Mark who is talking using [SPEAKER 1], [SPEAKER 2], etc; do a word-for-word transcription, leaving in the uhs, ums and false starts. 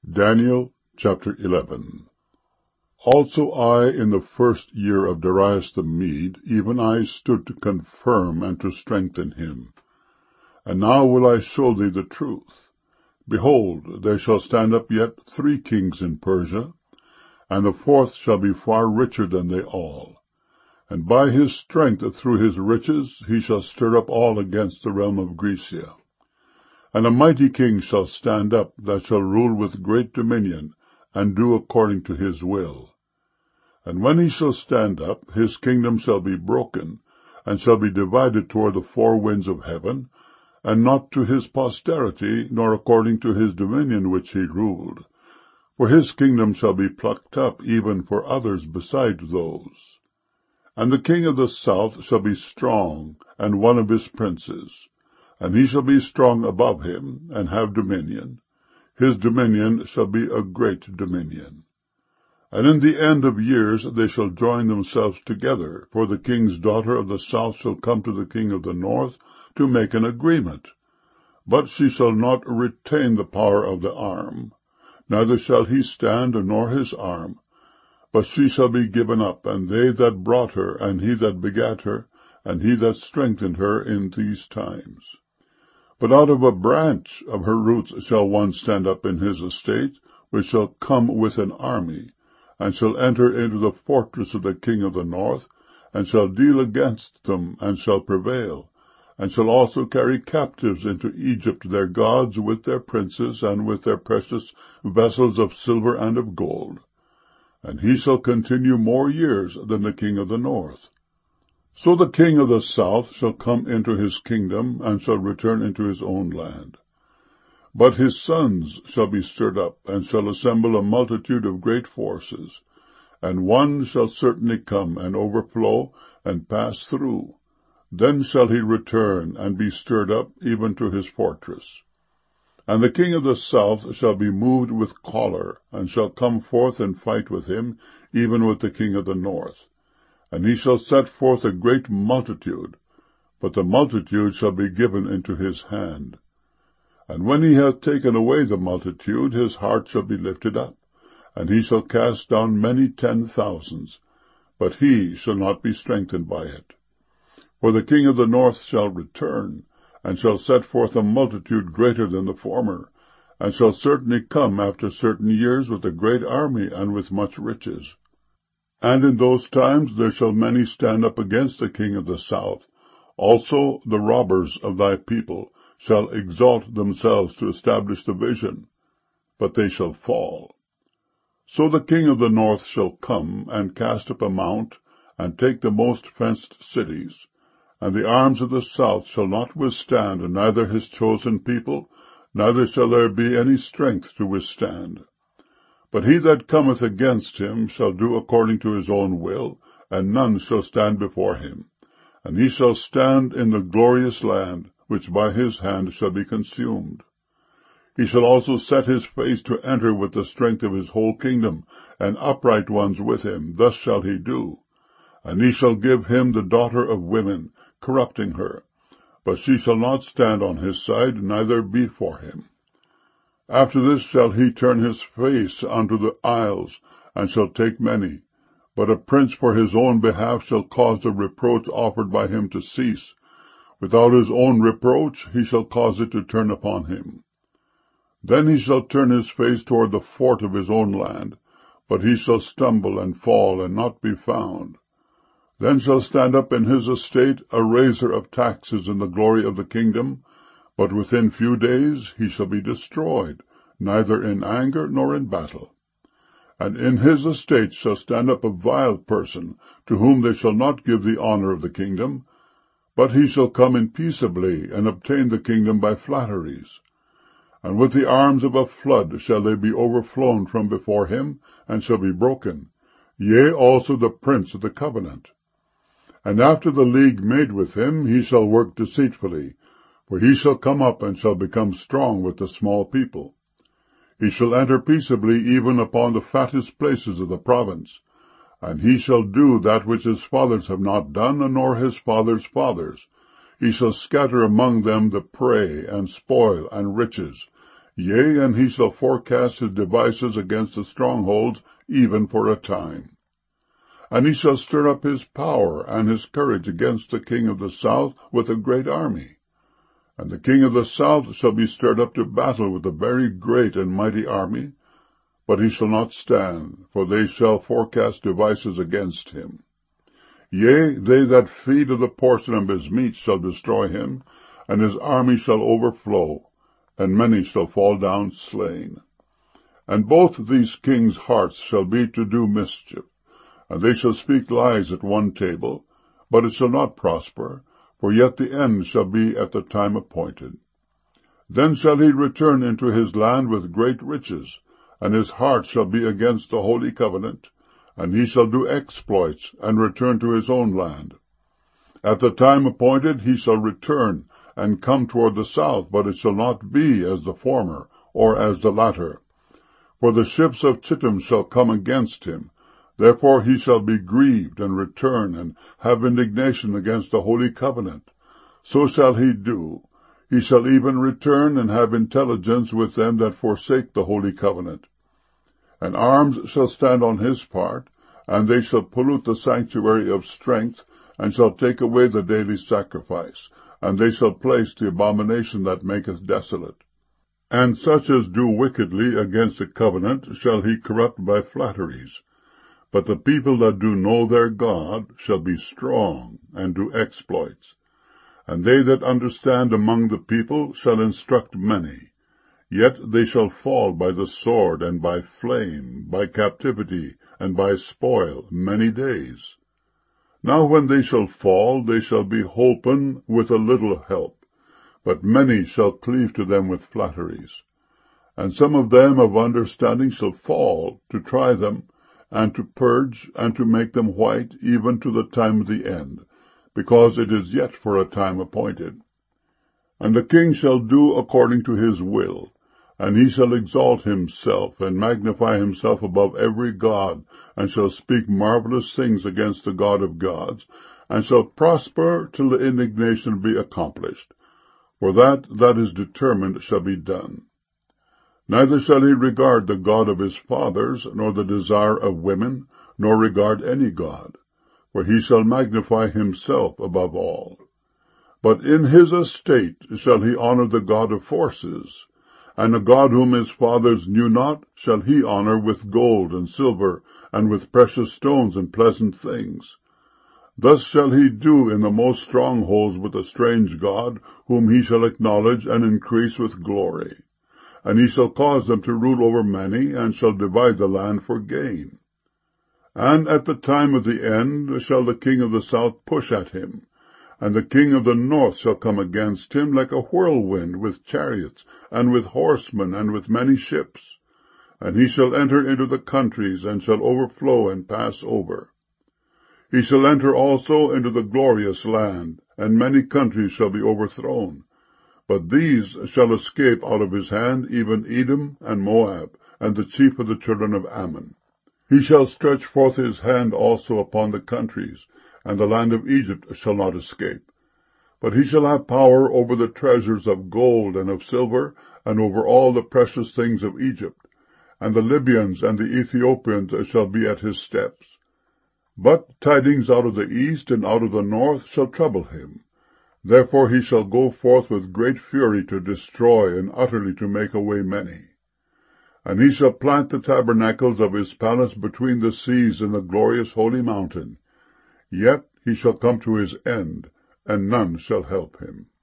[SPEAKER 1] Daniel chapter eleven. Also I, in the first year of Darius the Mede, even I stood to confirm and to strengthen him. And now will I show thee the truth. Behold, there shall stand up yet three kings in Persia, and the fourth shall be far richer than they all. And by his strength through his riches he shall stir up all against the realm of Grecia. And a mighty king shall stand up, that shall rule with great dominion, and do according to his will. And when he shall stand up, his kingdom shall be broken, and shall be divided toward the four winds of heaven, and not to his posterity, nor according to his dominion which he ruled. For his kingdom shall be plucked up, even for others beside those. And the king of the south shall be strong, and one of his princes. And he shall be strong above him, and have dominion. His dominion shall be a great dominion. And in the end of years they shall join themselves together, for the king's daughter of the south shall come to the king of the north to make an agreement. But she shall not retain the power of the arm, neither shall he stand nor his arm. But she shall be given up, and they that brought her, and he that begat her, and he that strengthened her in these times. But out of a branch of her roots shall one stand up in his estate, which shall come with an army, and shall enter into the fortress of the king of the north, and shall deal against them, and shall prevail, and shall also carry captives into Egypt their gods with their princes, and with their precious vessels of silver and of gold. And he shall continue more years than the king of the north. So the king of the south shall come into his kingdom, and shall return into his own land. But his sons shall be stirred up, and shall assemble a multitude of great forces. And one shall certainly come, and overflow, and pass through. Then shall he return, and be stirred up, even to his fortress. And the king of the south shall be moved with choler, and shall come forth and fight with him, even with the king of the north. And he shall set forth a great multitude, but the multitude shall be given into his hand. And when he hath taken away the multitude, his heart shall be lifted up, and he shall cast down many ten thousands, but he shall not be strengthened by it. For the king of the north shall return, and shall set forth a multitude greater than the former, and shall certainly come after certain years with a great army and with much riches. And in those times there shall many stand up against the king of the south. Also the robbers of thy people shall exalt themselves to establish the vision, but they shall fall. So the king of the north shall come, and cast up a mount, and take the most fenced cities. And the arms of the south shall not withstand, neither his chosen people, neither shall there be any strength to withstand. But he that cometh against him shall do according to his own will, and none shall stand before him. And he shall stand in the glorious land, which by his hand shall be consumed. He shall also set his face to enter with the strength of his whole kingdom, and upright ones with him. Thus shall he do. And he shall give him the daughter of women, corrupting her. But she shall not stand on his side, neither be for him. After this shall he turn his face unto the isles, and shall take many. But a prince for his own behalf shall cause the reproach offered by him to cease. Without his own reproach he shall cause it to turn upon him. Then he shall turn his face toward the fort of his own land, but he shall stumble and fall, and not be found. Then shall stand up in his estate a raiser of taxes in the glory of the kingdom, but within few days he shall be destroyed, neither in anger nor in battle. And in his estate shall stand up a vile person, to whom they shall not give the honor of the kingdom, but he shall come in peaceably, and obtain the kingdom by flatteries. And with the arms of a flood shall they be overflown from before him, and shall be broken, yea, also the prince of the covenant. And after the league made with him, he shall work deceitfully, for he shall come up and shall become strong with the small people. He shall enter peaceably even upon the fattest places of the province, and he shall do that which his fathers have not done, nor his fathers' fathers. He shall scatter among them the prey, and spoil, and riches. Yea, and he shall forecast his devices against the strongholds, even for a time. And he shall stir up his power and his courage against the king of the south with a great army. And the king of the south shall be stirred up to battle with a very great and mighty army, but he shall not stand, for they shall forecast devices against him. Yea, they that feed of the portion of his meat shall destroy him, and his army shall overflow, and many shall fall down slain. And both these kings' hearts shall be to do mischief, and they shall speak lies at one table, but it shall not prosper, for yet the end shall be at the time appointed. Then shall he return into his land with great riches, and his heart shall be against the holy covenant, and he shall do exploits, and return to his own land. At the time appointed he shall return, and come toward the south, but it shall not be as the former, or as the latter. For the ships of Chittim shall come against him. Therefore he shall be grieved, and return, and have indignation against the holy covenant. So shall he do. He shall even return, and have intelligence with them that forsake the holy covenant. And arms shall stand on his part, and they shall pollute the sanctuary of strength, and shall take away the daily sacrifice, and they shall place the abomination that maketh desolate. And such as do wickedly against the covenant shall he corrupt by flatteries. But the people that do know their God shall be strong, and do exploits. And they that understand among the people shall instruct many. Yet they shall fall by the sword, and by flame, by captivity, and by spoil, many days. Now when they shall fall, they shall be holpen with a little help, but many shall cleave to them with flatteries. And some of them of understanding shall fall, to try them, and to purge, and to make them white, even to the time of the end, because it is yet for a time appointed. And the king shall do according to his will, and he shall exalt himself, and magnify himself above every god, and shall speak marvelous things against the God of gods, and shall prosper till the indignation be accomplished. For that that is determined shall be done. Neither shall he regard the God of his fathers, nor the desire of women, nor regard any god, for he shall magnify himself above all. But in his estate shall he honor the God of forces, and a God whom his fathers knew not shall he honor with gold and silver, and with precious stones and pleasant things. Thus shall he do in the most strongholds with a strange God, whom he shall acknowledge and increase with glory. And he shall cause them to rule over many, and shall divide the land for gain. And at the time of the end shall the king of the south push at him, and the king of the north shall come against him like a whirlwind, with chariots, and with horsemen, and with many ships. And he shall enter into the countries, and shall overflow and pass over. He shall enter also into the glorious land, and many countries shall be overthrown. But these shall escape out of his hand, even Edom and Moab, and the chief of the children of Ammon. He shall stretch forth his hand also upon the countries, and the land of Egypt shall not escape. But he shall have power over the treasures of gold and of silver, and over all the precious things of Egypt. And the Libyans and the Ethiopians shall be at his steps. But tidings out of the east and out of the north shall trouble him. Therefore he shall go forth with great fury to destroy, and utterly to make away many. And he shall plant the tabernacles of his palace between the seas in the glorious holy mountain. Yet he shall come to his end, and none shall help him.